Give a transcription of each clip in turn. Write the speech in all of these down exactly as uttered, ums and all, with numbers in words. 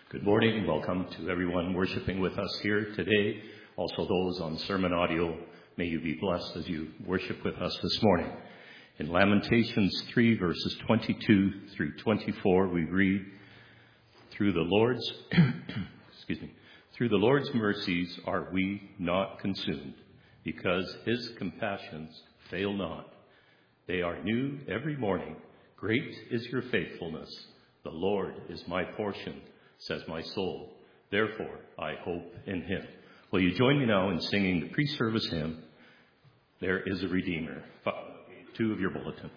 Good morning. Welcome to everyone worshiping with us here today. Also those on sermon audio, may you be blessed as you worship with us this morning. In Lamentations three, verses twenty-two through twenty-four, we read, Through the Lord's, excuse me, through the Lord's mercies are we not consumed, because his compassions fail not. They are new every morning. Great is your faithfulness. The Lord is my portion, says my soul. Therefore, I hope in him. Will you join me now in singing the pre-service hymn, There is a Redeemer, two of your bulletin.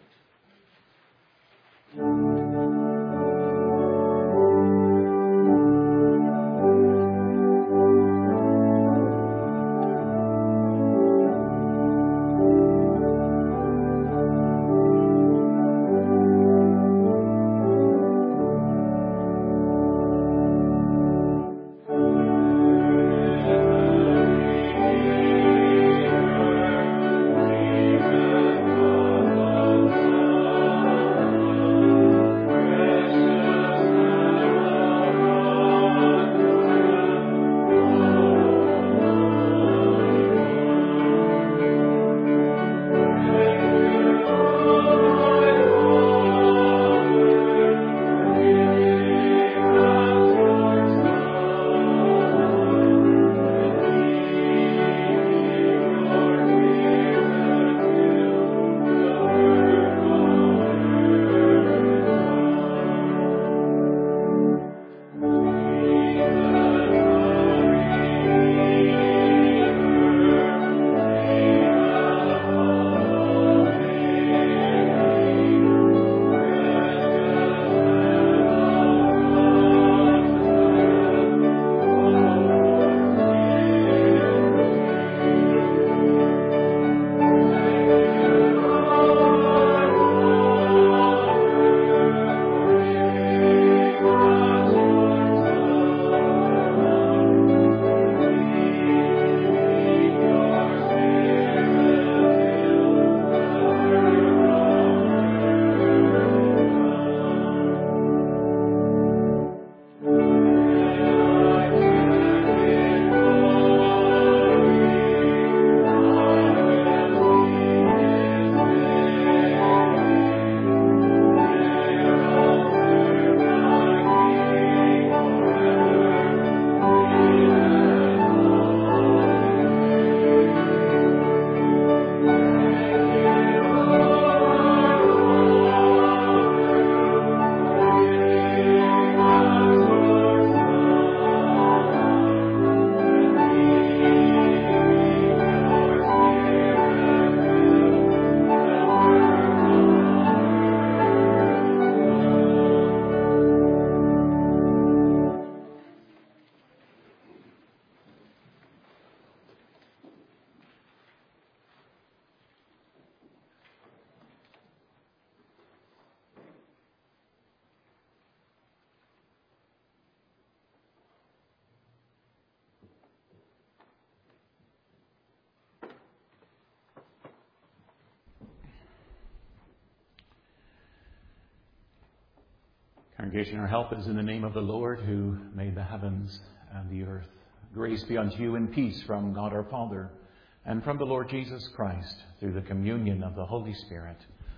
Congregation, our help is in the name of the Lord who made the heavens and the earth. Grace be unto you and peace from God our Father and from the Lord Jesus Christ through the communion of the Holy Spirit.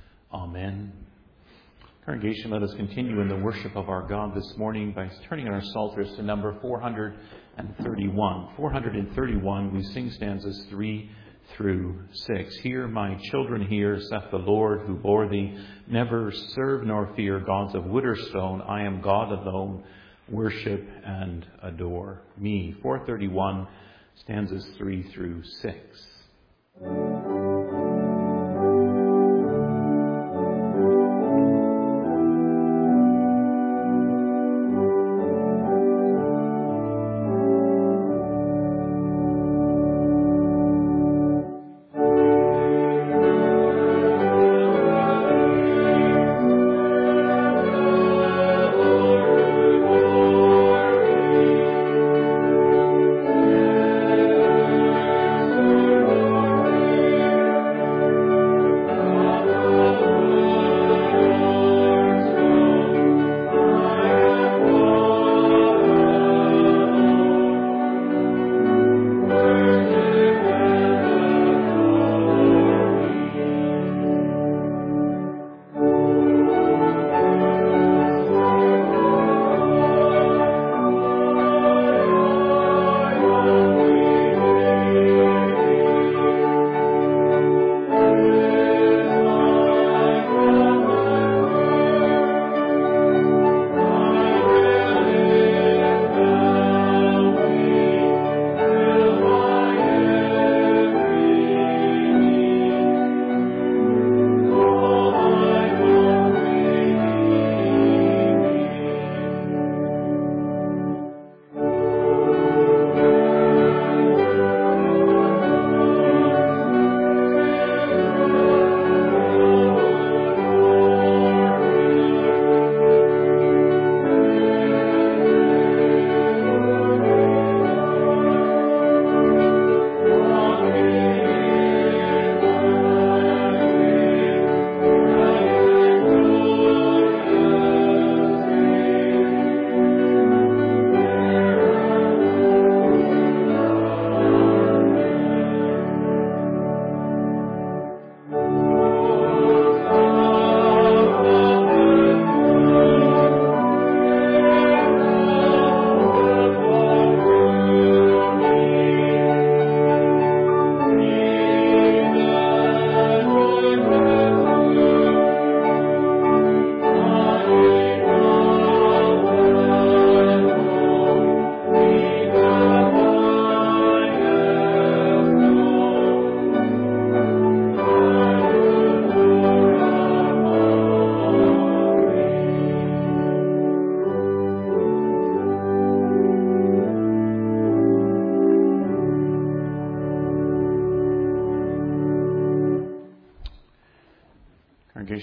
Amen. Congregation, let us continue in the worship of our God this morning by turning our psalters to number four hundred thirty-one. four hundred thirty-one, we sing stanzas three through six. Hear, my children, hear, saith the Lord who bore thee. Never serve nor fear gods of wood or stone. I am God alone. Worship and adore me. four thirty-one, stanzas three through six. Thank you.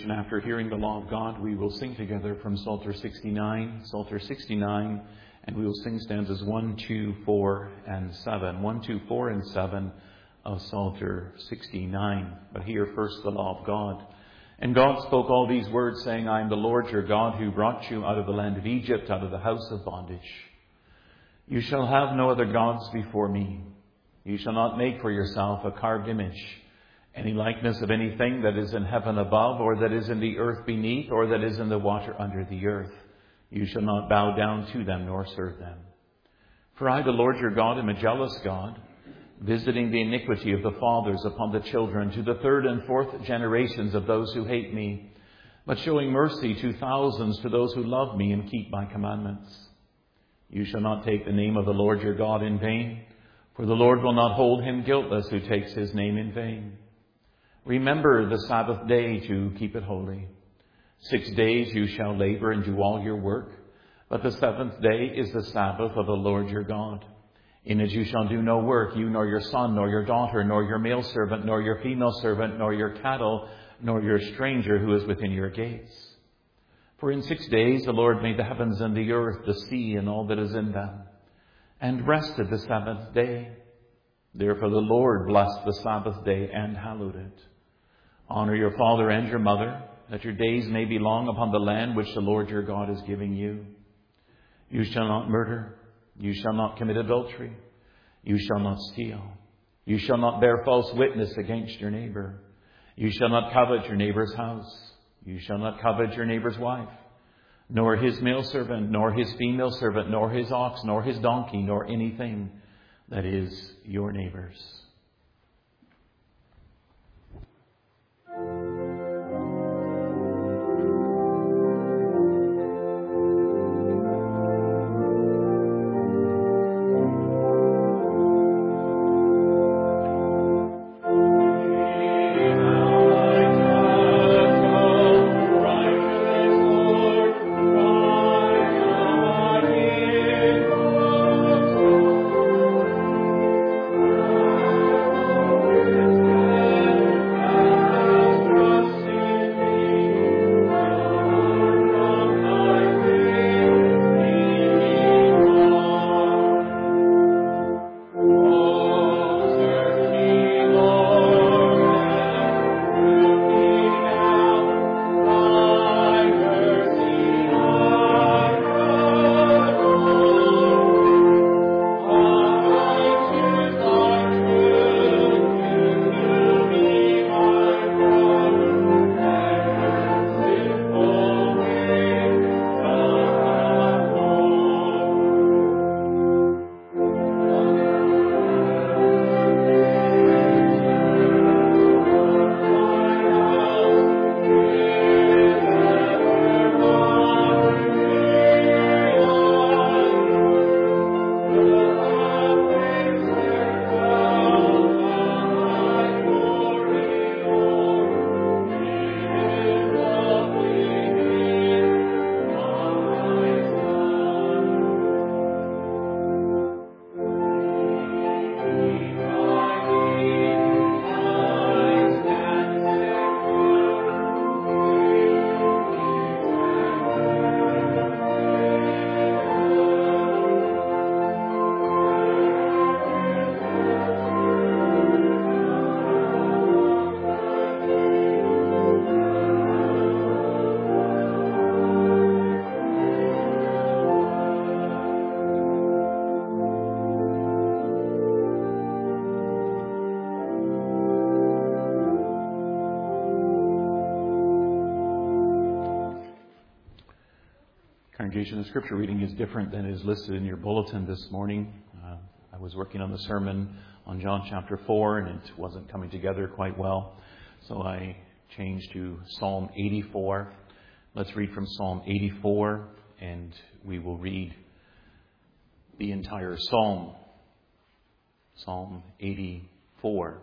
Congregation, after hearing the law of God, we will sing together from Psalter sixty-nine, Psalter sixty-nine, and we will sing stanzas one, two, four, and seven. one, two, four, and seven of Psalter sixty-nine. But hear first the law of God. And God spoke all these words, saying, I am the Lord your God, who brought you out of the land of Egypt, out of the house of bondage. You shall have no other gods before me. You shall not make for yourself a carved image, any likeness of anything that is in heaven above, or that is in the earth beneath, or that is in the water under the earth. You shall not bow down to them, nor serve them. For I, the Lord your God, am a jealous God, visiting the iniquity of the fathers upon the children, to the third and fourth generations of those who hate me, but showing mercy to thousands to those who love me and keep my commandments. You shall not take the name of the Lord your God in vain, for the Lord will not hold him guiltless who takes his name in vain. Remember the Sabbath day to keep it holy. Six days you shall labor and do all your work, but the seventh day is the Sabbath of the Lord your God. In it you shall do no work, you nor your son, nor your daughter, nor your male servant, nor your female servant, nor your cattle, nor your stranger who is within your gates. For in six days the Lord made the heavens and the earth, the sea, and all that is in them, and rested the seventh day. Therefore the Lord blessed the Sabbath day and hallowed it. Honor your father and your mother, that your days may be long upon the land which the Lord your God is giving you. You shall not murder. You shall not commit adultery. You shall not steal. You shall not bear false witness against your neighbor. You shall not covet your neighbor's house. You shall not covet your neighbor's wife, nor his male servant, nor his female servant, nor his ox, nor his donkey, nor anything that is your neighbor's. Congregation, the scripture reading is different than is listed in your bulletin this morning. Uh, I was working on the sermon on John chapter four, and it wasn't coming together quite well. So I changed to Psalm eighty-four. Let's read from Psalm eighty-four, and we will read the entire psalm. Psalm eighty-four.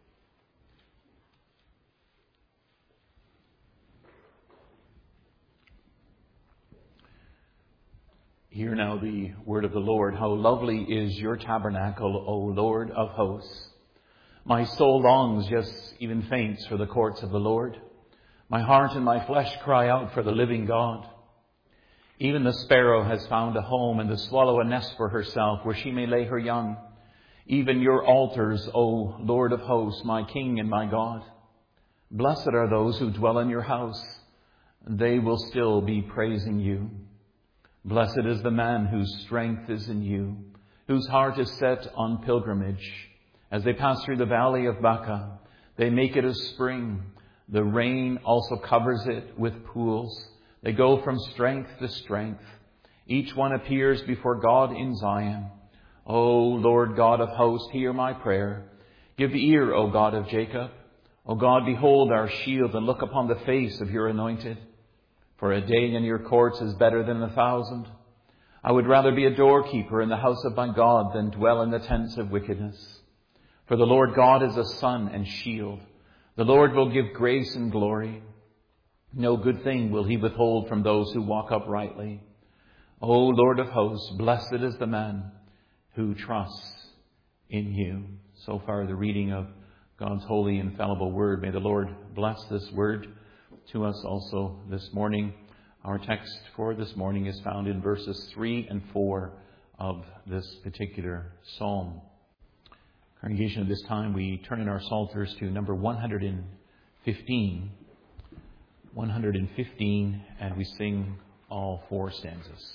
Hear now the word of the Lord. How lovely is your tabernacle, O Lord of hosts. My soul longs, yes, even faints, for the courts of the Lord. My heart and my flesh cry out for the living God. Even the sparrow has found a home, and the swallow a nest for herself, where she may lay her young. Even your altars, O Lord of hosts, my King and my God. Blessed are those who dwell in your house. They will still be praising you. Blessed is the man whose strength is in you, whose heart is set on pilgrimage. As they pass through the valley of Baca, they make it a spring. The rain also covers it with pools. They go from strength to strength. Each one appears before God in Zion. O Lord God of hosts, hear my prayer. Give ear, O God of Jacob. O God, behold our shield and look upon the face of your anointed. For a day in your courts is better than a thousand. I would rather be a doorkeeper in the house of my God than dwell in the tents of wickedness. For the Lord God is a sun and shield. The Lord will give grace and glory. No good thing will he withhold from those who walk uprightly. O Lord of hosts, blessed is the man who trusts in you. So far, the reading of God's holy, infallible word. May the Lord bless this word to us also this morning. Our text for this morning is found in verses three and four of this particular psalm. Congregation, at this time we turn in our psalters to number one hundred fifteen. one hundred fifteen, and we sing all four stanzas.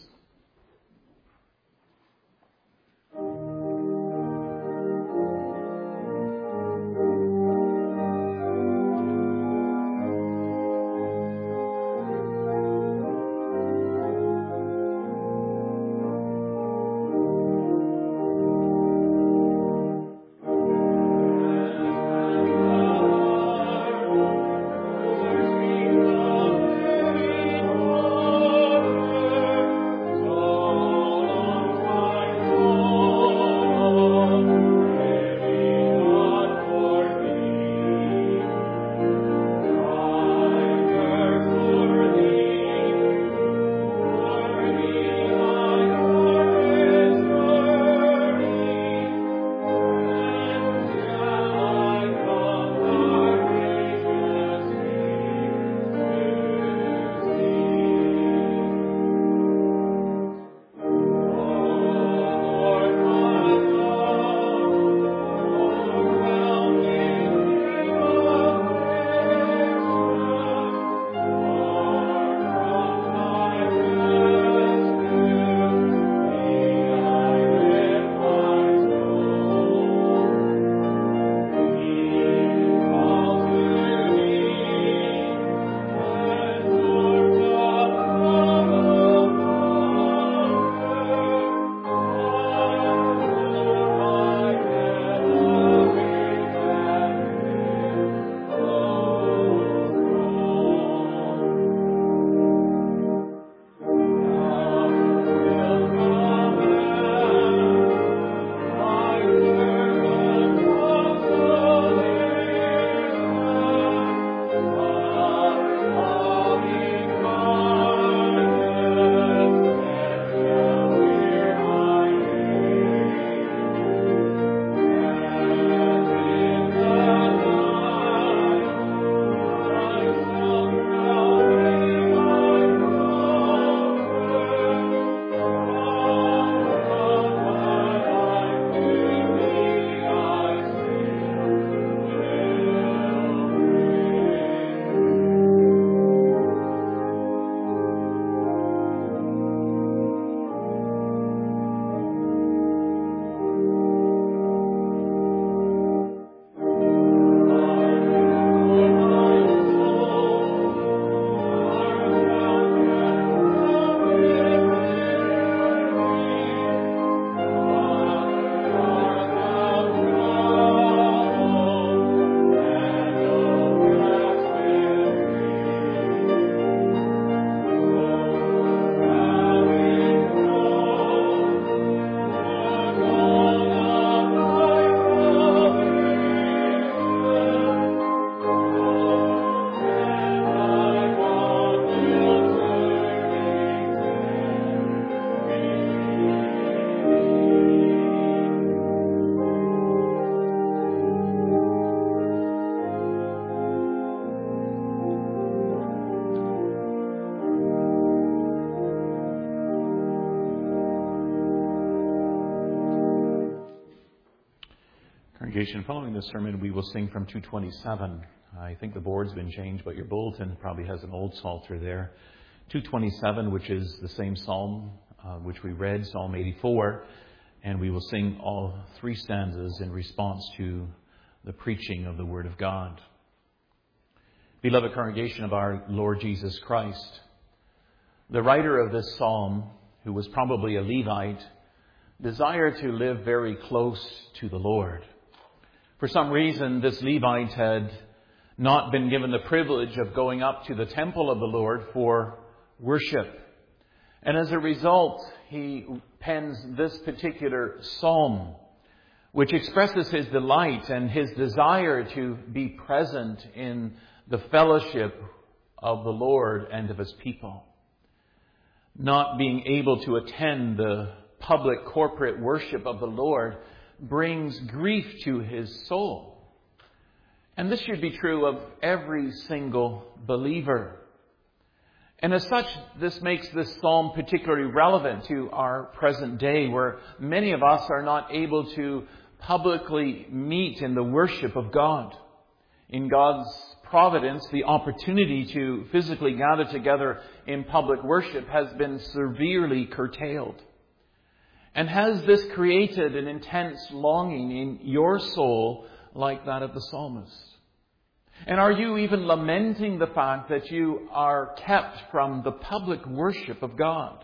Congregation, following this sermon, we will sing from two twenty-seven. I think the board's been changed, but your bulletin probably has an old psalter there. two twenty-seven, which is the same psalm uh, which we read, Psalm eighty-four, and we will sing all three stanzas in response to the preaching of the Word of God. Beloved congregation of our Lord Jesus Christ, the writer of this psalm, who was probably a Levite, desired to live very close to the Lord. For some reason, this Levite had not been given the privilege of going up to the temple of the Lord for worship. And as a result, he pens this particular psalm, which expresses his delight and his desire to be present in the fellowship of the Lord and of His people. Not being able to attend the public corporate worship of the Lord brings grief to his soul. And this should be true of every single believer. And as such, this makes this psalm particularly relevant to our present day, where many of us are not able to publicly meet in the worship of God. In God's providence, the opportunity to physically gather together in public worship has been severely curtailed. And has this created an intense longing in your soul like that of the psalmist? And are you even lamenting the fact that you are kept from the public worship of God?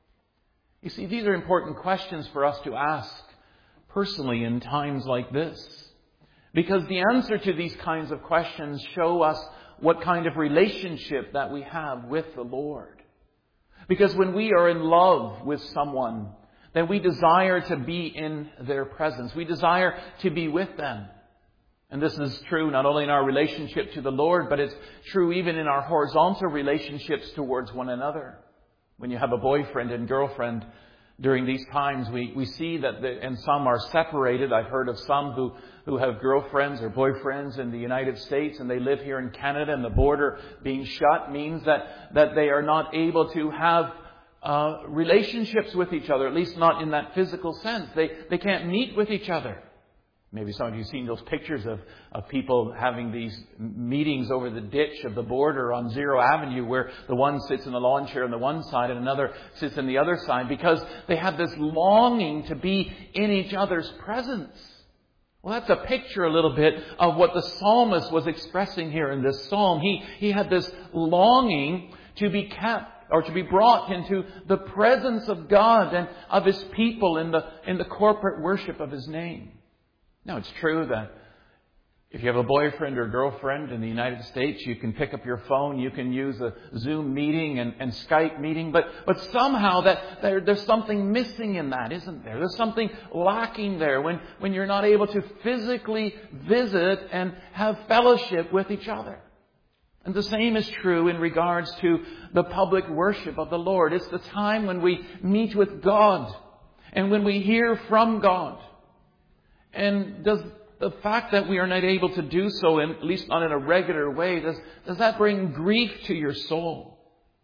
You see, these are important questions for us to ask personally in times like this. Because the answer to these kinds of questions show us what kind of relationship that we have with the Lord. Because when we are in love with someone, then we desire to be in their presence. We desire to be with them. And this is true not only in our relationship to the Lord, but it's true even in our horizontal relationships towards one another. When you have a boyfriend and girlfriend during these times, we, we see that, the, and some are separated. I've heard of some who, who have girlfriends or boyfriends in the United States and they live here in Canada, and the border being shut means that, that they are not able to have uh, relationships with each other, at least not in that physical sense. They, they can't meet with each other. Maybe some of you have seen those pictures of, of people having these meetings over the ditch of the border on Zero Avenue, where the one sits in the lawn chair on the one side and another sits on the other side, because they have this longing to be in each other's presence. Well, that's a picture a little bit of what the psalmist was expressing here in this psalm. He, he had this longing to be kept, or to be brought into the presence of God and of His people in the, in the corporate worship of His name. Now, it's true that if you have a boyfriend or girlfriend in the United States, you can pick up your phone, you can use a Zoom meeting and, and Skype meeting, but, but somehow that there, there's something missing in that, isn't there? There's something lacking there when, when you're not able to physically visit and have fellowship with each other. And the same is true in regards to the public worship of the Lord. It's the time when we meet with God and when we hear from God. And does the fact that we are not able to do so, in, at least not in a regular way, does, does that bring grief to your soul?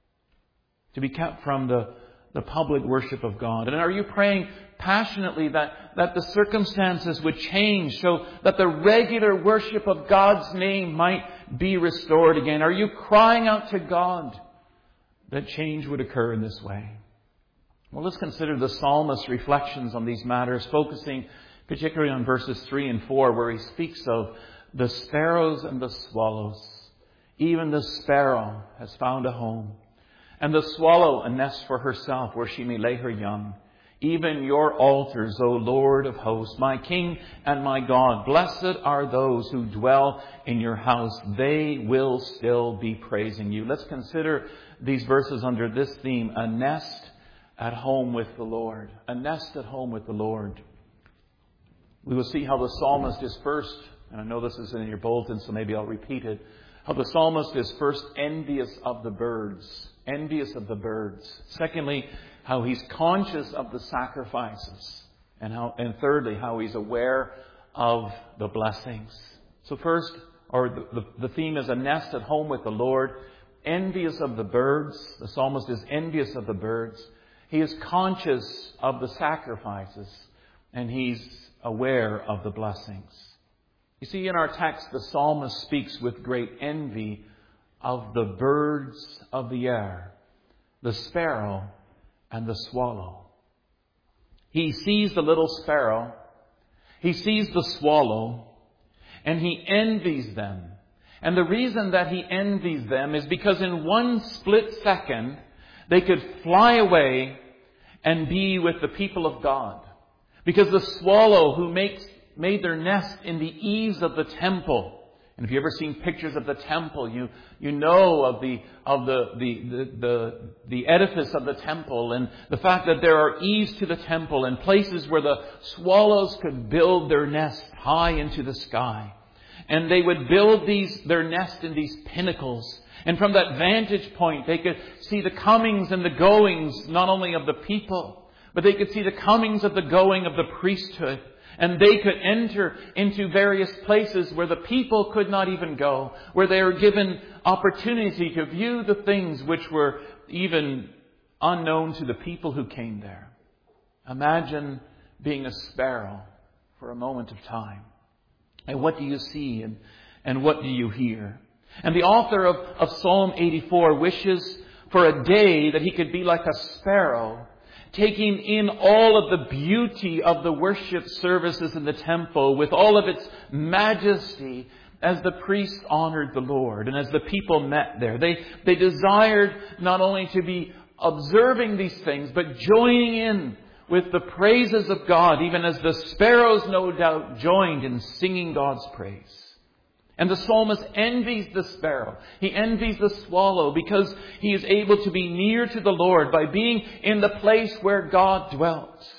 To be kept from the, the public worship of God? And are you praying passionately that, that the circumstances would change so that the regular worship of God's name might be restored again? Are you crying out to God that change would occur in this way? Well, let's consider the psalmist's reflections on these matters, focusing particularly on verses three and four, where he speaks of the sparrows and the swallows. Even the sparrow has found a home, and the swallow a nest for herself where she may lay her young. Even your altars, O Lord of hosts, my King and my God, blessed are those who dwell in your house. They will still be praising you. Let's consider these verses under this theme: a nest at home with the Lord. A nest at home with the Lord. We will see how the psalmist is first, and I know this is in your bulletin, so maybe I'll repeat it, how the psalmist is first envious of the birds, envious of the birds. Secondly, how he's conscious of the sacrifices. And how, and thirdly, how he's aware of the blessings. So first, or the, the, the theme is a nest at home with the Lord, envious of the birds. The psalmist is envious of the birds. He is conscious of the sacrifices, and he's aware of the blessings. You see, in our text, the psalmist speaks with great envy of the birds of the air, the sparrow and the swallow. He sees the little sparrow, he sees the swallow, and he envies them. And the reason that he envies them is because in one split second, they could fly away and be with the people of God. Because the swallow who makes, made their nest in the eaves of the temple. And if you've ever seen pictures of the temple, you, you know of the, of the, the, the, the, the edifice of the temple and the fact that there are eaves to the temple and places where the swallows could build their nest high into the sky. And they would build these, their nest in these pinnacles. And from that vantage point, they could see the comings and the goings, not only of the people, but they could see the comings of the going of the priesthood. And they could enter into various places where the people could not even go, where they were given opportunity to view the things which were even unknown to the people who came there. Imagine being a sparrow for a moment of time. And what do you see and, and what do you hear? And the author of, of Psalm eighty-four wishes for a day that he could be like a sparrow, taking in all of the beauty of the worship services in the temple with all of its majesty as the priests honored the Lord and as the people met there. They, they desired not only to be observing these things, but joining in with the praises of God, even as the sparrows no doubt joined in singing God's praise. And the psalmist envies the sparrow. He envies the swallow because he is able to be near to the Lord by being in the place where God dwelt.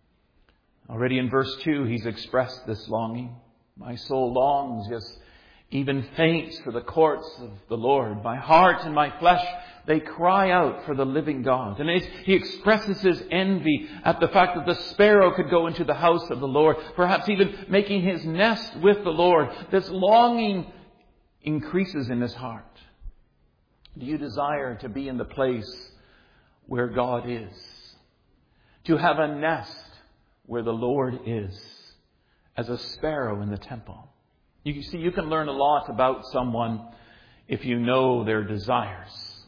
Already in verse two, he's expressed this longing. My soul longs, yes, even faints for the courts of the Lord. My heart and my flesh, they cry out for the living God. And he expresses his envy at the fact that the sparrow could go into the house of the Lord, perhaps even making his nest with the Lord. This longing increases in his heart. Do you desire to be in the place where God is? To have a nest where the Lord is, as a sparrow in the temple? You see, you can learn a lot about someone if you know their desires.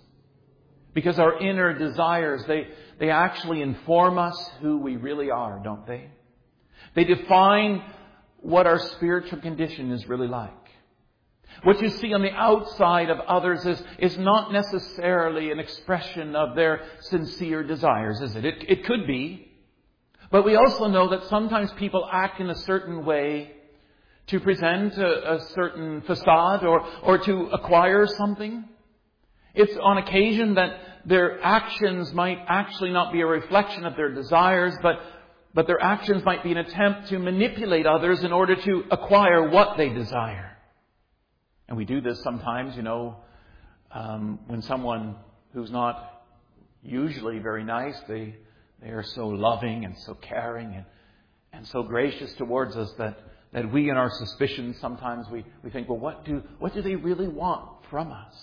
Because our inner desires, they, they actually inform us who we really are, don't they? They define what our spiritual condition is really like. What you see on the outside of others is, is not necessarily an expression of their sincere desires, is it? It, it could be. But we also know that sometimes people act in a certain way to present a, a certain facade or, or to acquire something. It's on occasion that their actions might actually not be a reflection of their desires, but, but their actions might be an attempt to manipulate others in order to acquire what they desire. And we do this sometimes, you know, um, when someone who's not usually very nice, they, they are so loving and so caring and, and so gracious towards us that That we in our suspicions sometimes we, we think, well, what do what do they really want from us?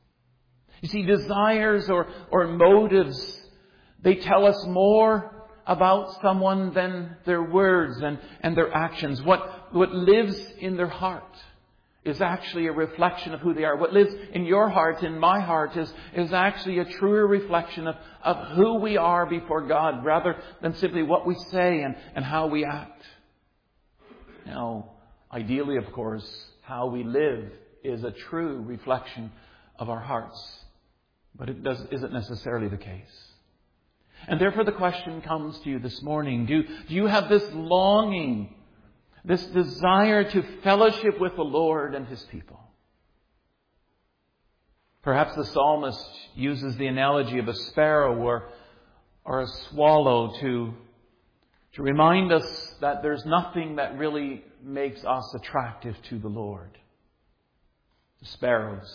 You see, desires or, or motives, they tell us more about someone than their words and, and their actions. What, what lives in their heart is actually a reflection of who they are. What lives in your heart, in my heart, is, is actually a truer reflection of, of who we are before God, rather than simply what we say and, and how we act. Now, ideally, of course, how we live is a true reflection of our hearts. But it does, isn't necessarily the case. And therefore the question comes to you this morning. Do, do you have this longing, this desire to fellowship with the Lord and His people? Perhaps the psalmist uses the analogy of a sparrow or, or a swallow to To remind us that there's nothing that really makes us attractive to the Lord. The sparrows.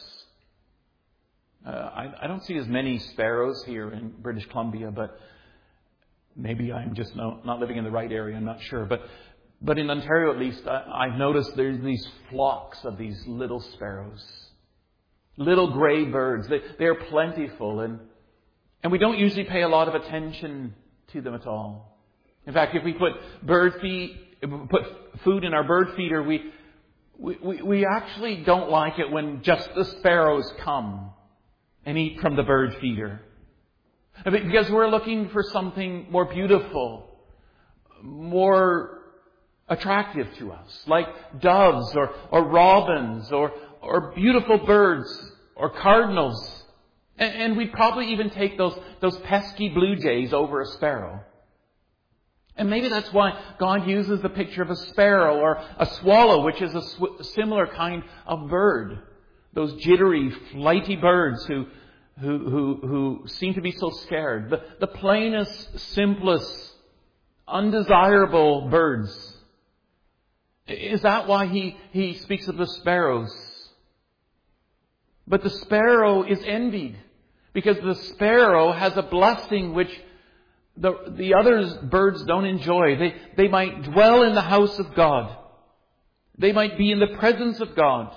Uh, I, I don't see as many sparrows here in British Columbia, but maybe I'm just not, not living in the right area. I'm not sure. But but in Ontario, at least, I, I've noticed there's these flocks of these little sparrows. Little grey birds. They, they're plentiful. And, and we don't usually pay a lot of attention to them at all. In fact, if we put bird feed, put food in our bird feeder, we We, we, we actually don't like it when just the sparrows come and eat from the bird feeder. Because we're looking for something more beautiful, more attractive to us, like doves or, or robins or, or beautiful birds or cardinals. And, and we'd probably even take those, those pesky blue jays over a sparrow. And maybe that's why God uses the picture of a sparrow or a swallow, which is a sw- similar kind of bird. Those jittery, flighty birds who, who, who, who seem to be so scared. The, the plainest, simplest, undesirable birds. Is that why he, he speaks of the sparrows? But the sparrow is envied because the sparrow has a blessing which The, the other birds don't enjoy. They, they might dwell in the house of God. They might be in the presence of God.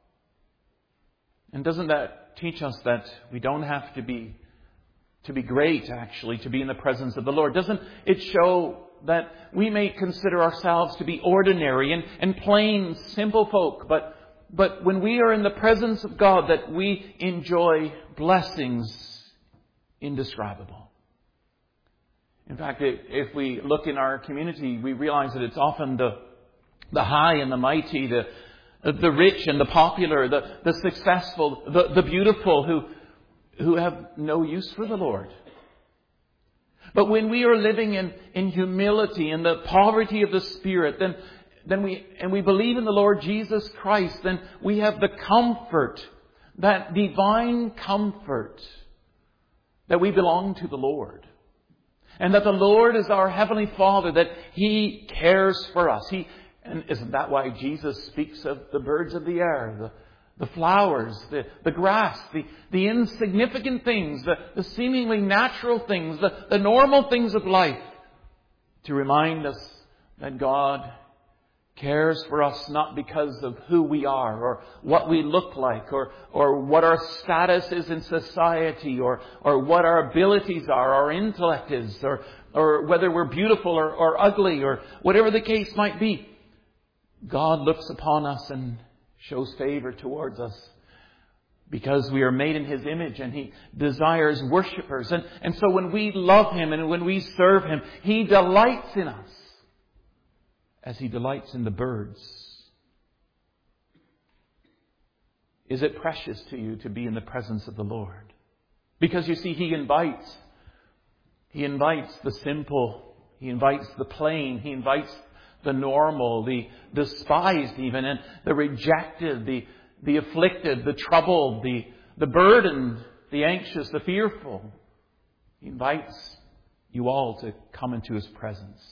And doesn't that teach us that we don't have to be, to be great, actually, to be in the presence of the Lord? Doesn't it show that we may consider ourselves to be ordinary and, and plain, simple folk, but, but when we are in the presence of God, that we enjoy blessings indescribable. In fact, if we look in our community, we realize that it's often the, the high and the mighty, the, the rich and the popular, the, the successful, the, the beautiful who, who have no use for the Lord. But when we are living in, in humility and the poverty of the Spirit, then, then we, and we believe in the Lord Jesus Christ, then we have the comfort, that divine comfort, that we belong to the Lord. And that the Lord is our Heavenly Father, that He cares for us. He, and isn't that why Jesus speaks of the birds of the air, the, the flowers, the, the grass, the, the insignificant things, the, the seemingly natural things, the, the normal things of life, to remind us that God cares for us not because of who we are or what we look like or, or what our status is in society or, or what our abilities are, our intellect is, or, or whether we're beautiful or, or ugly or whatever the case might be. God looks upon us and shows favor towards us because we are made in His image and He desires worshipers. And, and so when we love Him and when we serve Him, He delights in us, as He delights in the birds. Is it precious to you to be in the presence of the Lord? Because you see, He invites. He invites the simple. He invites the plain. He invites the normal, the despised even, and the rejected, the, the afflicted, the troubled, the, the burdened, the anxious, the fearful. He invites you all to come into His presence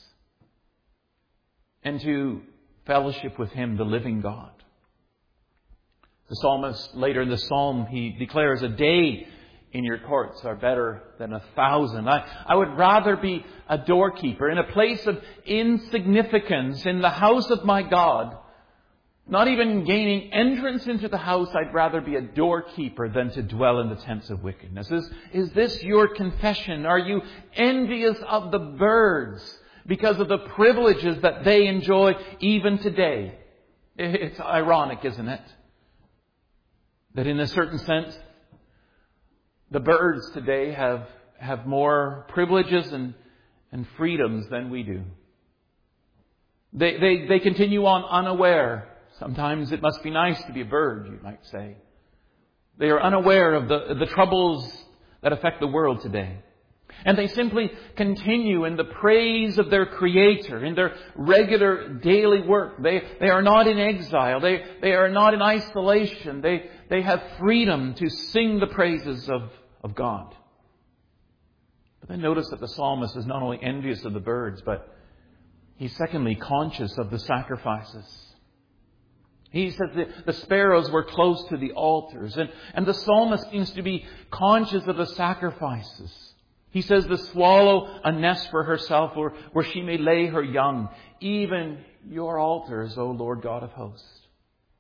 and to fellowship with Him, the living God. The psalmist, later in the psalm, he declares, a day in your courts are better than a thousand. I, I would rather be a doorkeeper in a place of insignificance in the house of my God. Not even gaining entrance into the house, I'd rather be a doorkeeper than to dwell in the tents of wickedness. Is, is this your confession? Are you envious of the birds because of the privileges that they enjoy even today? It's ironic, isn't it? That in a certain sense, the birds today have, have more privileges and, and freedoms than we do. They, they, they continue on unaware. Sometimes it must be nice to be a bird, you might say. They are unaware of the, the troubles that affect the world today. And they simply continue in the praise of their Creator, in their regular daily work. They, they are not in exile. They, they are not in isolation. They, they have freedom to sing the praises of, of God. But then notice that the psalmist is not only envious of the birds, but he's secondly conscious of the sacrifices. He says that the sparrows were close to the altars. And, and the psalmist seems to be conscious of the sacrifices. He says the swallow a nest for herself where, where she may lay her young. Even your altars, O Lord God of hosts.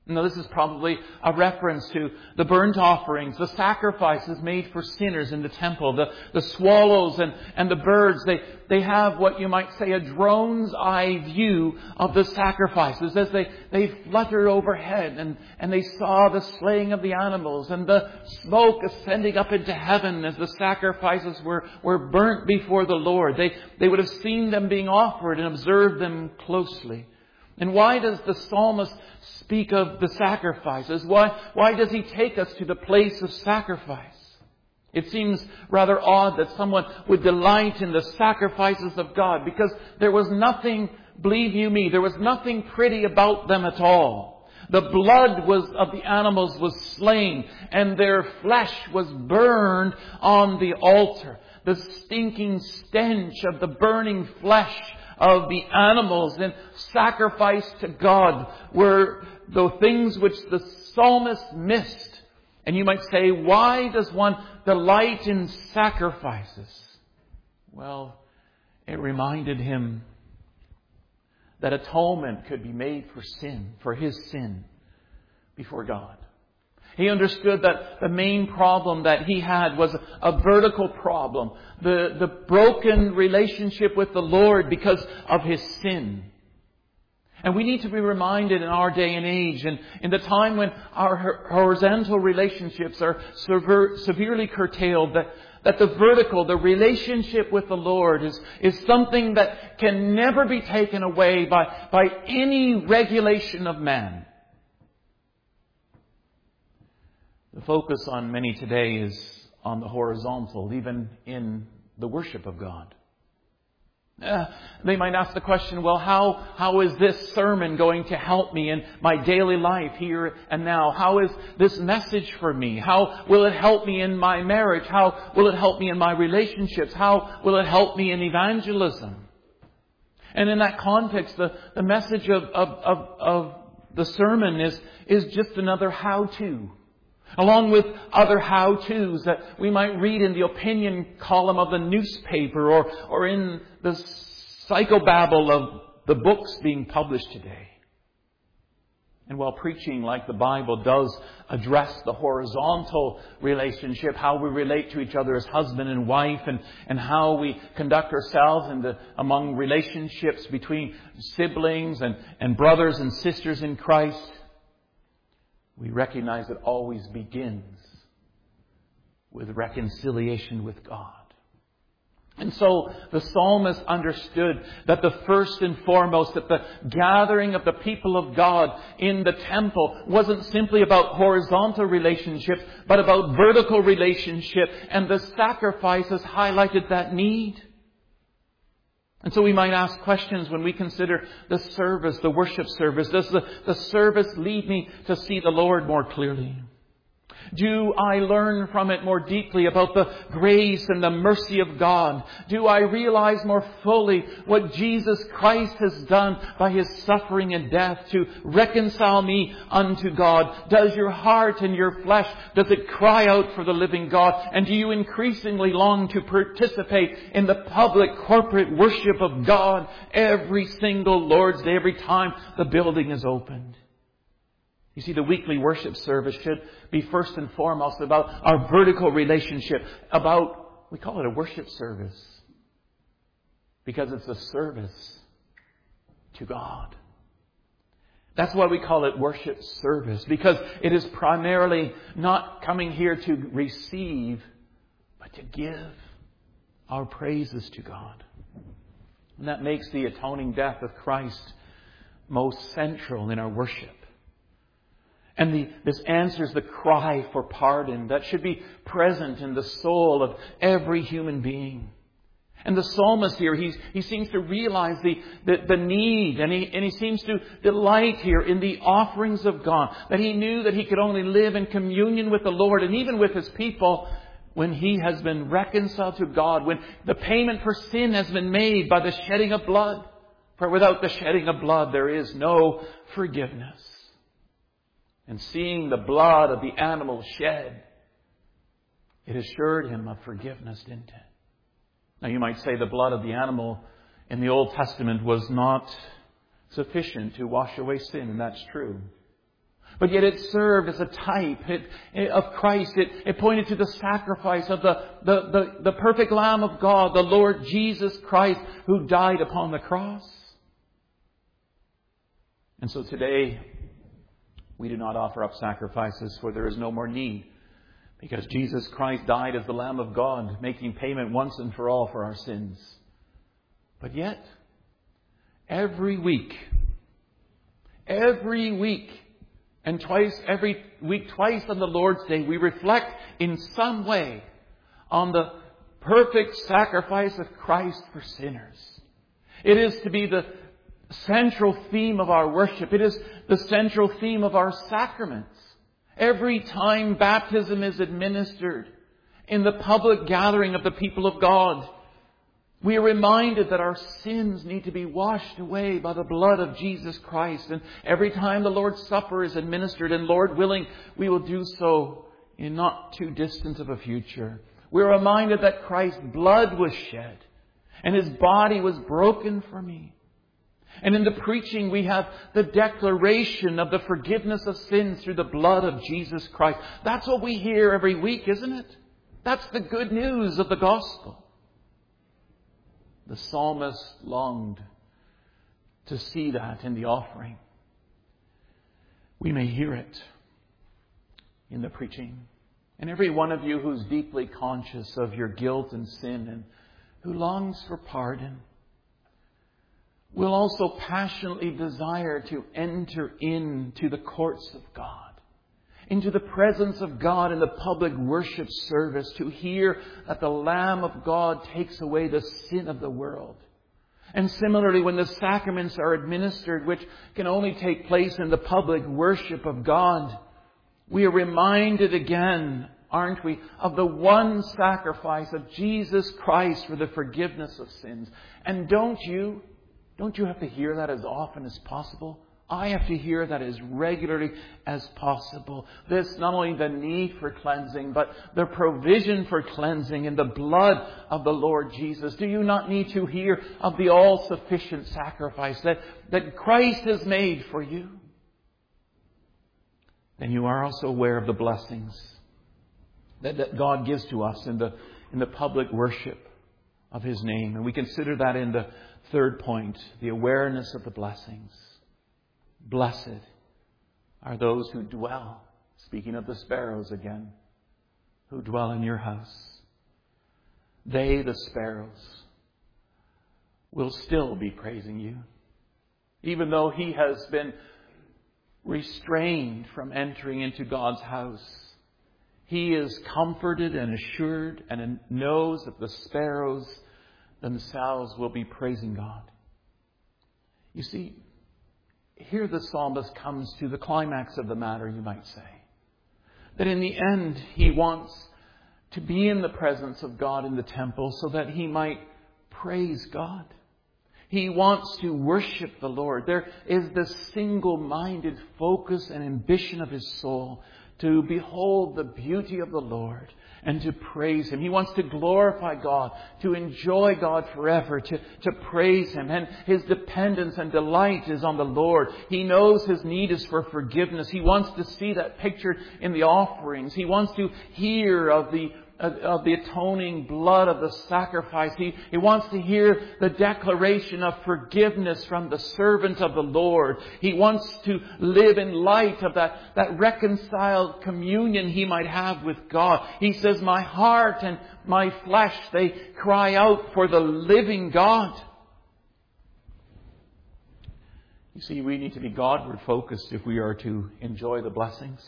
Now, this is probably a reference to the burnt offerings, the sacrifices made for sinners in the temple. The, the swallows and, and the birds, they, they have what you might say a drone's eye view of the sacrifices as they, they fluttered overhead and, and they saw the slaying of the animals and the smoke ascending up into heaven as the sacrifices were, were burnt before the Lord. They, they would have seen them being offered and observed them closely. And why does the psalmist speak of the sacrifices? Why, why does he take us to the place of sacrifice? It seems rather odd that someone would delight in the sacrifices of God, because there was nothing, believe you me, there was nothing pretty about them at all. The blood was of the animals was slain, and their flesh was burned on the altar. The stinking stench of the burning flesh of the animals and sacrifice to God were the things which the psalmist missed. And you might say, why does one delight in sacrifices? Well, it reminded him that atonement could be made for sin, for his sin, before God. He understood that the main problem that he had was a vertical problem. The, the broken relationship with the Lord because of his sin. And we need to be reminded in our day and age, and in the time when our horizontal relationships are sever, severely curtailed, that, that the vertical, the relationship with the Lord is, is something that can never be taken away by, by any regulation of man. The focus on many today is on the horizontal, even in the worship of God. Uh, they might ask the question, well, how, how is this sermon going to help me in my daily life here and now? How is this message for me? How will it help me in my marriage? How will it help me in my relationships? How will it help me in evangelism? And in that context, the, the message of, of, of, of the sermon is, is just another how-to. Along with other how-tos that we might read in the opinion column of the newspaper or, or in the psychobabble of the books being published today. And while preaching, like the Bible, does address the horizontal relationship, how we relate to each other as husband and wife, and, and how we conduct ourselves in the, among relationships between siblings and, and brothers and sisters in Christ, we recognize it always begins with reconciliation with God. And so the psalmist understood that the first and foremost, that the gathering of the people of God in the temple wasn't simply about horizontal relationships, but about vertical relationship. And the sacrifices highlighted that need. And so we might ask questions when we consider the service, the worship service. Does the, the service lead me to see the Lord more clearly? Do I learn from it more deeply about the grace and the mercy of God? Do I realize more fully what Jesus Christ has done by His suffering and death to reconcile me unto God? Does your heart and your flesh, does it cry out for the living God? And do you increasingly long to participate in the public corporate worship of God every single Lord's Day, every time the building is opened? You see, the weekly worship service should be first and foremost about our vertical relationship, about, we call it a worship service, because it's a service to God. That's why we call it worship service, because it is primarily not coming here to receive, but to give our praises to God. And that makes the atoning death of Christ most central in our worship. And the, this answers the cry for pardon that should be present in the soul of every human being. And the psalmist here, he's, he seems to realize the, the, the need, and he, and he seems to delight here in the offerings of God. That he knew that he could only live in communion with the Lord and even with His people when he has been reconciled to God, when the payment for sin has been made by the shedding of blood. For without the shedding of blood, there is no forgiveness. And seeing the blood of the animal shed, it assured him of forgiveness, didn't it? Now you might say the blood of the animal in the Old Testament was not sufficient to wash away sin, and that's true. But yet it served as a type it, of Christ. It, it pointed to the sacrifice of the, the, the, the perfect Lamb of God, the Lord Jesus Christ, who died upon the cross. And so today, we do not offer up sacrifices, for there is no more need, because Jesus Christ died as the Lamb of God, making payment once and for all for our sins. But yet, every week, every week, and twice, every week, twice on the Lord's Day, we reflect in some way on the perfect sacrifice of Christ for sinners. It is to be the central theme of our worship. It is the central theme of our sacraments. Every time baptism is administered in the public gathering of the people of God, we are reminded that our sins need to be washed away by the blood of Jesus Christ. And every time the Lord's Supper is administered, and Lord willing, we will do so in not too distant of a future, we're reminded that Christ's blood was shed and His body was broken for me. And in the preaching, we have the declaration of the forgiveness of sins through the blood of Jesus Christ. That's what we hear every week, isn't it? That's the good news of the gospel. The psalmist longed to see that in the offering. We may hear it in the preaching. And every one of you who's deeply conscious of your guilt and sin and who longs for pardon will also passionately desire to enter into the courts of God, into the presence of God in the public worship service, to hear that the Lamb of God takes away the sin of the world. And similarly, when the sacraments are administered, which can only take place in the public worship of God, we are reminded again, aren't we, of the one sacrifice of Jesus Christ for the forgiveness of sins. And don't you, don't you have to hear that as often as possible? I have to hear that as regularly as possible. This, not only the need for cleansing, but the provision for cleansing in the blood of the Lord Jesus. Do you not need to hear of the all-sufficient sacrifice that, that Christ has made for you? Then you are also aware of the blessings that, that God gives to us in the, in the public worship of His name. And we consider that in the third point, the awareness of the blessings. Blessed are those who dwell, speaking of the sparrows again, who dwell in your house. They, the sparrows, will still be praising you, even though he has been restrained from entering into God's house. He is comforted and assured and knows that the sparrows themselves will be praising God. You see, here the psalmist comes to the climax of the matter, you might say. That in the end, he wants to be in the presence of God in the temple so that he might praise God. He wants to worship the Lord. There is this single-minded focus and ambition of his soul to behold the beauty of the Lord and to praise Him. He wants to glorify God, to enjoy God forever, to, to praise Him. And his dependence and delight is on the Lord. He knows his need is for forgiveness. He wants to see that pictured in the offerings. He wants to hear of the of the atoning blood of the sacrifice. He, he wants to hear the declaration of forgiveness from the servant of the Lord. He wants to live in light of that, that reconciled communion he might have with God. He says, my heart and my flesh, they cry out for the living God. You see, we need to be Godward focused if we are to enjoy the blessings.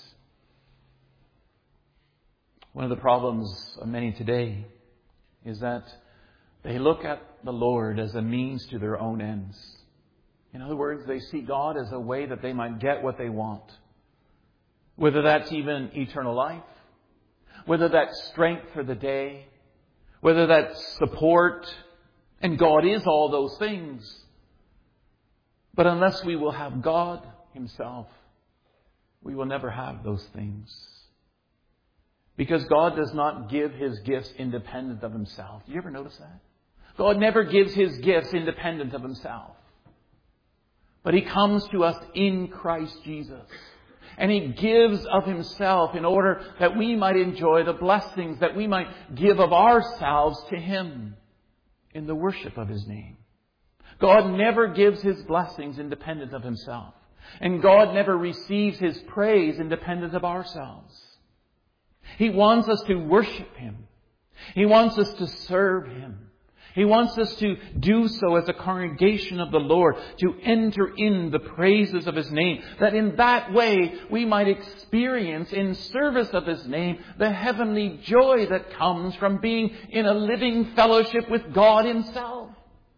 One of the problems of many today is that they look at the Lord as a means to their own ends. In other words, they see God as a way that they might get what they want. Whether that's even eternal life, whether that's strength for the day, whether that's support, and God is all those things. But unless we will have God Himself, we will never have those things. Because God does not give His gifts independent of Himself. Do you ever notice that? God never gives His gifts independent of Himself. But He comes to us in Christ Jesus. And He gives of Himself in order that we might enjoy the blessings, that we might give of ourselves to Him in the worship of His name. God never gives His blessings independent of Himself. And God never receives His praise independent of ourselves. He wants us to worship Him. He wants us to serve Him. He wants us to do so as a congregation of the Lord, to enter in the praises of His name, that in that way we might experience in service of His name the heavenly joy that comes from being in a living fellowship with God Himself.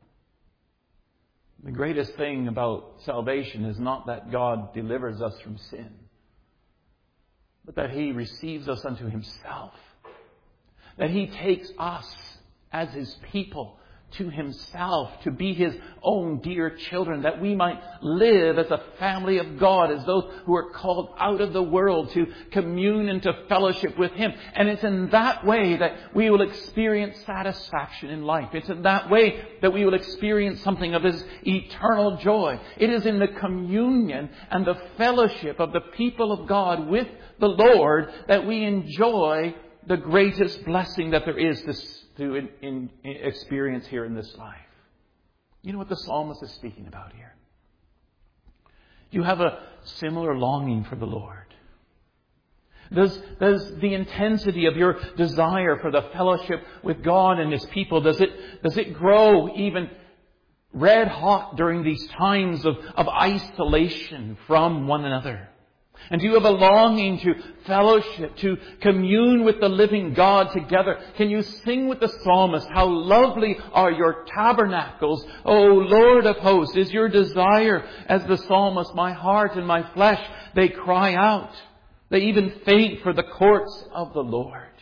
The greatest thing about salvation is not that God delivers us from sin, but that He receives us unto Himself. That He takes us as His people to Himself, to be His own dear children, that we might live as a family of God, as those who are called out of the world to commune and to fellowship with Him. And it's in that way that we will experience satisfaction in life. It's in that way that we will experience something of His eternal joy. It is in the communion and the fellowship of the people of God with the Lord that we enjoy the greatest blessing that there is to, to in, in, in experience here in this life. You know what the psalmist is speaking about here? Do you have a similar longing for the Lord? Does, does the intensity of your desire for the fellowship with God and His people, does it, does it grow even red hot during these times of, of isolation from one another? And do you have a longing to fellowship, to commune with the living God together? Can you sing with the psalmist, how lovely are your tabernacles, O Lord of hosts? Is your desire, as the psalmist, my heart and my flesh, they cry out. They even faint for the courts of the Lord.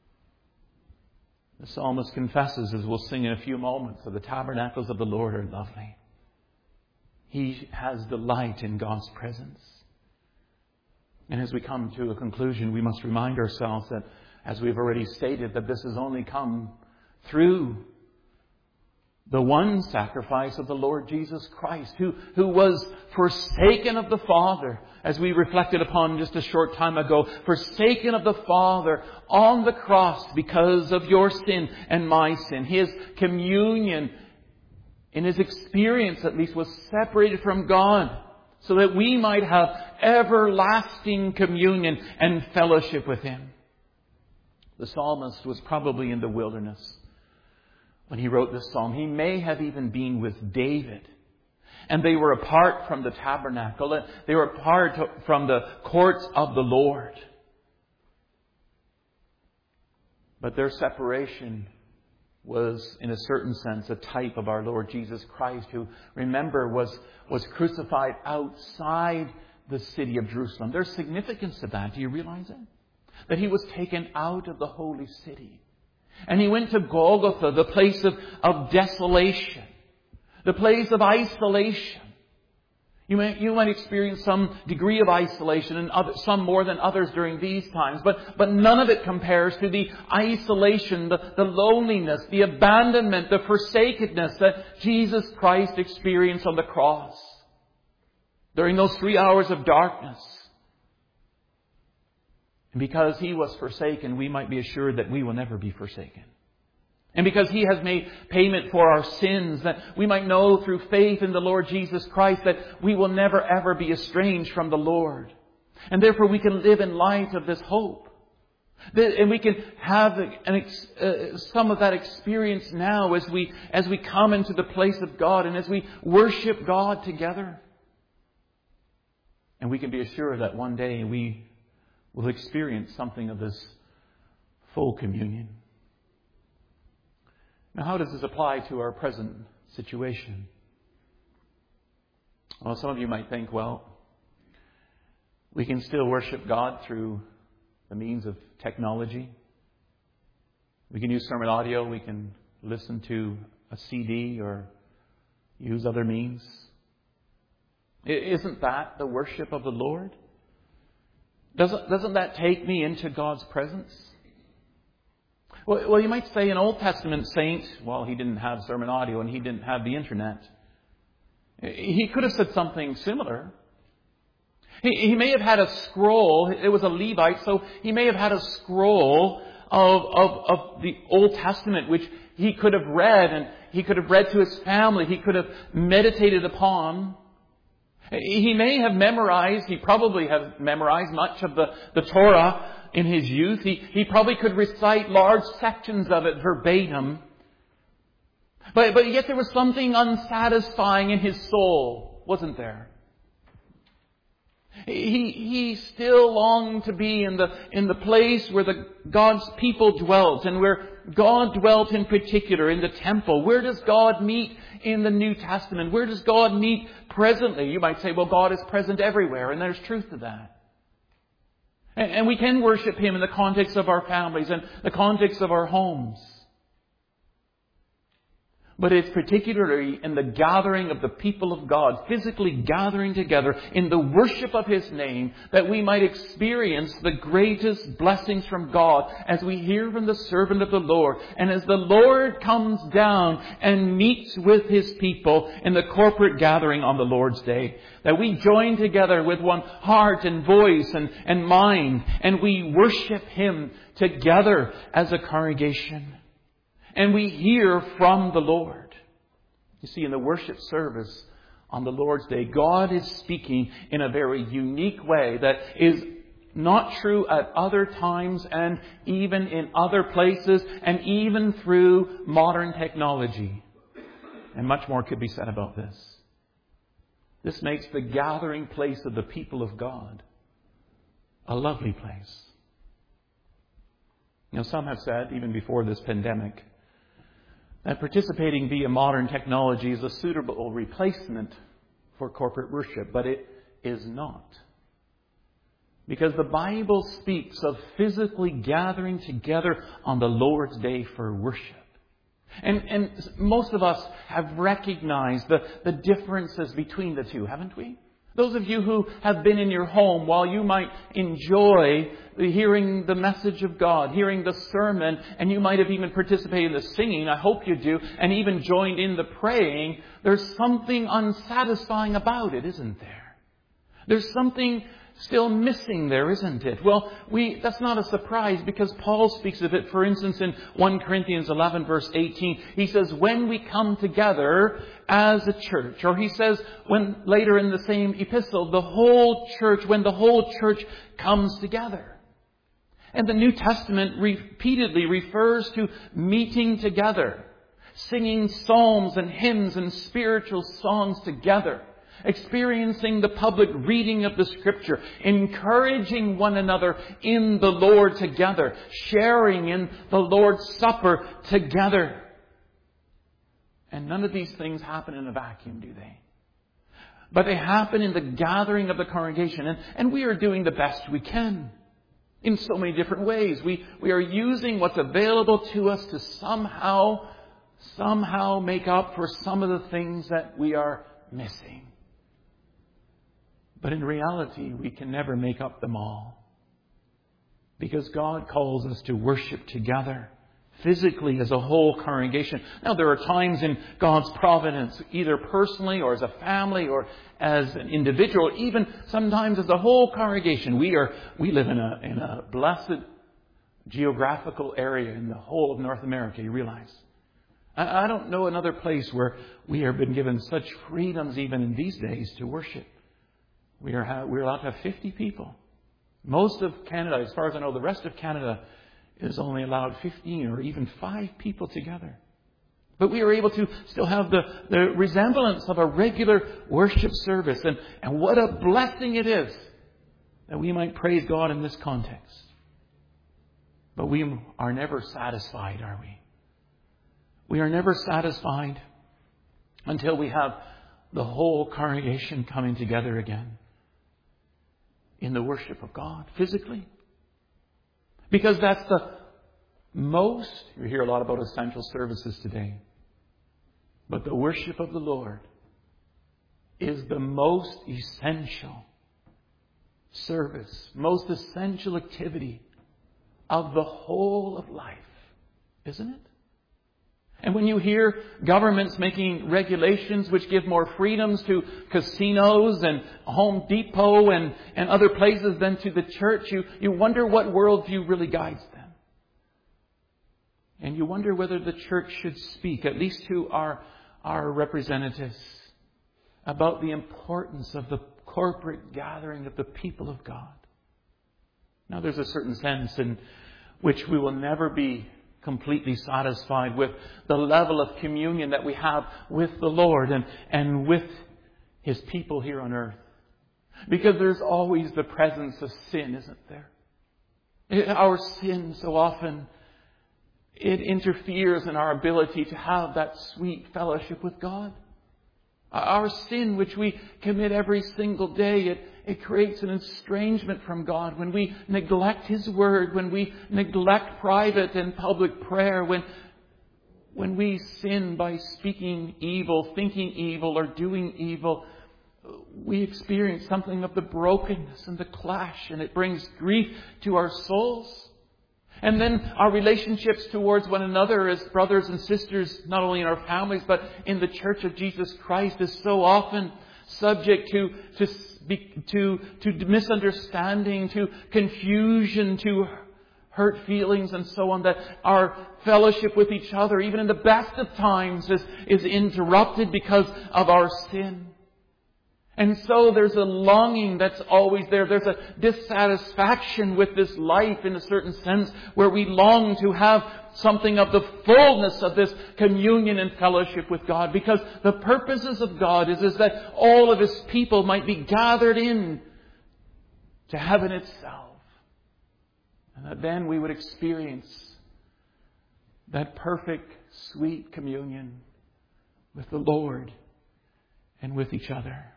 The psalmist confesses, as we'll sing in a few moments, that the tabernacles of the Lord are lovely. He has delight in God's presence. And as we come to a conclusion, we must remind ourselves that, as we've already stated, that this has only come through the one sacrifice of the Lord Jesus Christ, who, who was forsaken of the Father, as we reflected upon just a short time ago, forsaken of the Father on the cross because of your sin and my sin. His communion, in His experience at least, was separated from God, so that we might have everlasting communion and fellowship with Him. The psalmist was probably in the wilderness when he wrote this psalm. He may have even been with David. And they were apart from the tabernacle. They were apart from the courts of the Lord. But their separation was, in a certain sense, a type of our Lord Jesus Christ, who, remember, was, was crucified outside the city of Jerusalem. There's significance to that. Do you realize it? That He was taken out of the holy city. And He went to Golgotha, the place of, of desolation, the place of isolation. You might, you might experience some degree of isolation, and other, some more than others during these times. But, but none of it compares to the isolation, the, the loneliness, the abandonment, the forsakenness that Jesus Christ experienced on the cross during those three hours of darkness. And because He was forsaken, we might be assured that we will never be forsaken. And because He has made payment for our sins, that we might know through faith in the Lord Jesus Christ that we will never ever be estranged from the Lord. And therefore we can live in light of this hope. And we can have an, uh, some of that experience now as we, as we come into the place of God and as we worship God together. And we can be assured that one day we will experience something of this full communion. Now, how does this apply to our present situation? Well, some of you might think, well, we can still worship God through the means of technology. We can use sermon audio. We can listen to a C D or use other means. Isn't that the worship of the Lord? Doesn't, doesn't that take me into God's presence? Well, well, you might say an Old Testament saint, well, he didn't have sermon audio and he didn't have the internet. He could have said something similar. He, he may have had a scroll. It was a Levite, so he may have had a scroll of, of, of the Old Testament, which he could have read, and he could have read to his family. He could have meditated upon. He may have memorized, he probably have memorized much of the, the Torah in his youth. He, he probably could recite large sections of it verbatim. But, but yet there was something unsatisfying in his soul, wasn't there? He, he still longed to be in the, in the place where the, God's people dwelt, and where God dwelt in particular, in the temple. Where does God meet in the New Testament? Where does God meet presently? You might say, well, God is present everywhere, and there's truth to that. And, and we can worship Him in the context of our families and the context of our homes. But it's particularly in the gathering of the people of God, physically gathering together in the worship of His name, that we might experience the greatest blessings from God as we hear from the servant of the Lord. And as the Lord comes down and meets with His people in the corporate gathering on the Lord's Day, that we join together with one heart and voice and, and mind, and we worship Him together as a congregation. And we hear from the Lord. You see, in the worship service on the Lord's Day, God is speaking in a very unique way that is not true at other times and even in other places and even through modern technology. And much more could be said about this. This makes the gathering place of the people of God a lovely place. You know, some have said, even before this pandemic, that participating via modern technology is a suitable replacement for corporate worship, but it is not. Because the Bible speaks of physically gathering together on the Lord's Day for worship. And, and most of us have recognized the, the differences between the two, haven't we? Those of you who have been in your home, while you might enjoy hearing the message of God, hearing the sermon, and you might have even participated in the singing, I hope you do, and even joined in the praying, there's something unsatisfying about it, isn't there? There's something still missing there, isn't it? Well, we that's not a surprise, because Paul speaks of it, for instance, in First Corinthians eleven, verse eighteen. He says, when we come together as a church, or he says, when later in the same epistle, the whole church, when the whole church comes together. And the New Testament repeatedly refers to meeting together, singing psalms and hymns and spiritual songs together, experiencing the public reading of the Scripture, encouraging one another in the Lord together, sharing in the Lord's Supper together. And none of these things happen in a vacuum, do they? But they happen in the gathering of the congregation. And, and we are doing the best we can in so many different ways. We, we are using what's available to us to somehow, somehow make up for some of the things that we are missing. But in reality, we can never make up them all. Because God calls us to worship together, physically as a whole congregation. Now, there are times in God's providence, either personally or as a family or as an individual, even sometimes as a whole congregation. We are we live in a in a blessed geographical area in the whole of North America, you realize. I, I don't know another place where we have been given such freedoms even in these days to worship. We are we're allowed to have fifty people. Most of Canada, as far as I know, the rest of Canada is only allowed fifteen or even five people together. But we are able to still have the, the resemblance of a regular worship service. And, and what a blessing it is that we might praise God in this context. But we are never satisfied, are we? We are never satisfied until we have the whole congregation coming together again in the worship of God, physically. Because that's the most, you hear a lot about essential services today, but the worship of the Lord is the most essential service, most essential activity of the whole of life, isn't it? And when you hear governments making regulations which give more freedoms to casinos and Home Depot and, and other places than to the church, you, you wonder what worldview really guides them. And you wonder whether the church should speak, at least to our, our representatives, about the importance of the corporate gathering of the people of God. Now, there's a certain sense in which we will never be completely satisfied with the level of communion that we have with the Lord and, and with His people here on earth. Because there's always the presence of sin, isn't there? Our sin so often, it interferes in our ability to have that sweet fellowship with God. Our sin, which we commit every single day, it, it creates an estrangement from God. When we neglect His Word, when we neglect private and public prayer, when, when we sin by speaking evil, thinking evil, or doing evil, we experience something of the brokenness and the clash, and it brings grief to our souls. And then our relationships towards one another as brothers and sisters, not only in our families, but in the Church of Jesus Christ, is so often subject to, to, to, to misunderstanding, to confusion, to hurt feelings and so on, that our fellowship with each other, even in the best of times, is, is interrupted because of our sin. And so there's a longing that's always there. There's a dissatisfaction with this life in a certain sense, where we long to have something of the fullness of this communion and fellowship with God. Because the purposes of God is, is that all of His people might be gathered in to heaven itself. And that then we would experience that perfect, sweet communion with the Lord and with each other.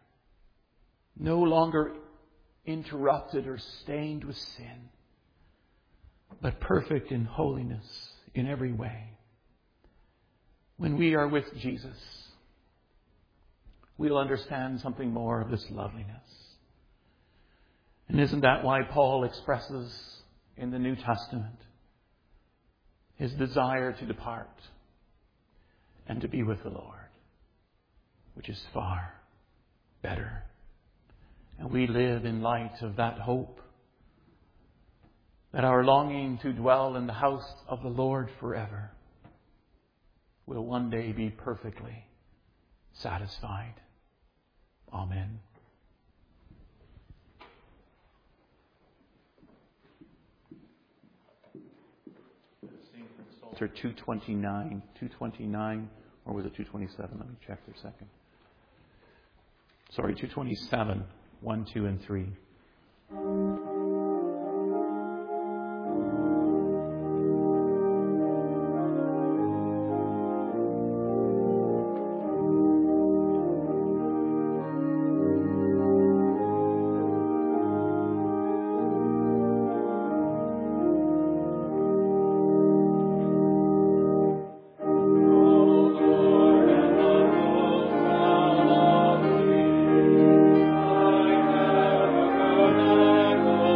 No longer interrupted or stained with sin, but perfect in holiness in every way. When we are with Jesus, we'll understand something more of this loveliness. And isn't that why Paul expresses in the New Testament his desire to depart and to be with the Lord, which is far better? And we live in light of that hope, that our longing to dwell in the house of the Lord forever will one day be perfectly satisfied. Amen. Psalter two twenty-nine, two twenty-nine, or was it two twenty-seven? Let me check for a second. Sorry, two twenty-seven. One, two, and three. Oh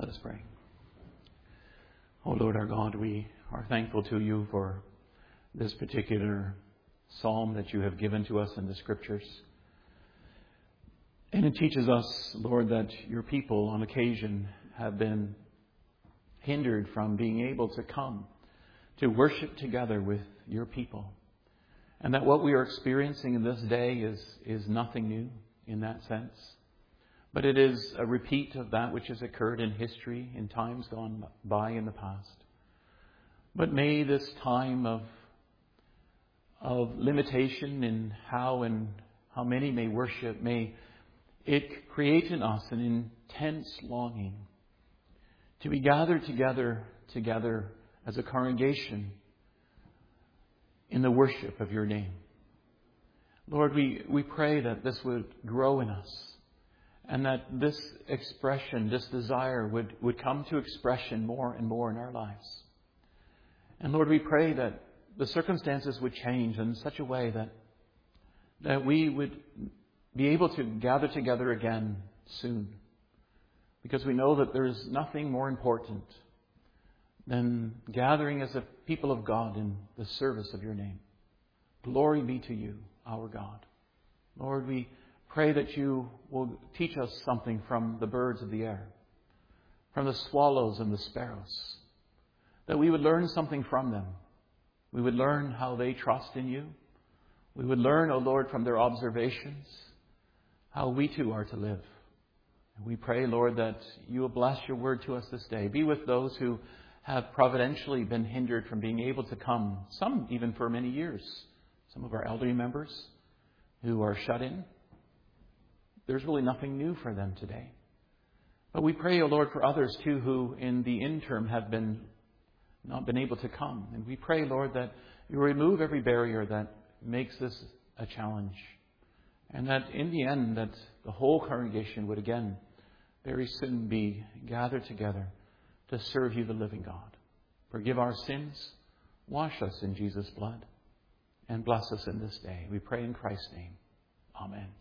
us pray. Oh Lord our God, we are thankful to you for this particular psalm that you have given to us in the Scriptures. And it teaches us, Lord, that your people on occasion have been hindered from being able to come to worship together with your people. And that what we are experiencing in this day is, is nothing new in that sense. But it is a repeat of that which has occurred in history in times gone by in the past. But may this time of, of limitation in how and how many may worship, may it create in us an intense longing to be gathered together, together as a congregation in the worship of your name. Lord, we, we pray that this would grow in us and that this expression, this desire would, would come to expression more and more in our lives. And Lord, we pray that the circumstances would change in such a way that, that we would be able to gather together again soon. Because we know that there is nothing more important than gathering as a people of God in the service of your name. Glory be to you, our God. Lord, we pray that you will teach us something from the birds of the air, from the swallows and the sparrows, that we would learn something from them. We would learn how they trust in you. We would learn, O Lord, from their observations, how we too are to live. And we pray, Lord, that you will bless your word to us this day. Be with those who have providentially been hindered from being able to come, some even for many years. Some of our elderly members who are shut in. There's really nothing new for them today. But we pray, O Lord, for others too who in the interim have been not been able to come. And we pray, Lord, that you remove every barrier that makes this a challenge. And that in the end, that the whole congregation would again very soon be gathered together to serve you, the living God. Forgive our sins, wash us in Jesus' blood, and bless us in this day. We pray in Christ's name. Amen.